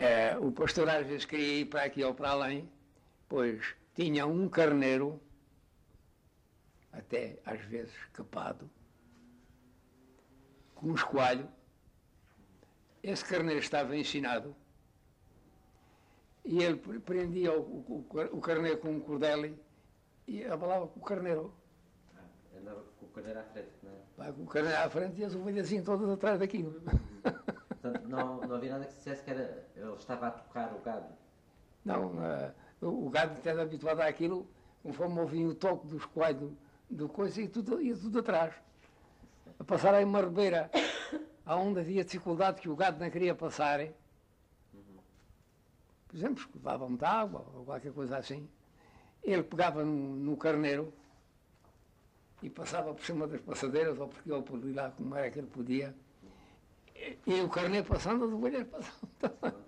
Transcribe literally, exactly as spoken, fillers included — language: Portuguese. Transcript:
É, o pastor às vezes queria ir para aqui ou para além, pois tinha um carneiro, até às vezes capado, com um escoalho. Esse carneiro estava ensinado e ele prendia o, o, o carneiro com um cordel e abalava com o carneiro. Ah, andava com o carneiro à frente, não é? Vai com o carneiro à frente e as ovelhas assim todas atrás daquilo. Portanto, não, não havia nada que se dissesse que era, ele estava a tocar o gado. Não, uh, o, o gado estava habituado àquilo, conforme ouvia o toque do escoalho do, do coisa e tudo, ia tudo atrás. A passar aí uma ribeira onde havia dificuldade que o gado não queria passar, por exemplo, escutavam de água ou qualquer coisa assim, ele pegava no, no carneiro e passava por cima das passadeiras ou porque ele por lá como era que ele podia, e, e o carneiro passando, as ovelhas passando.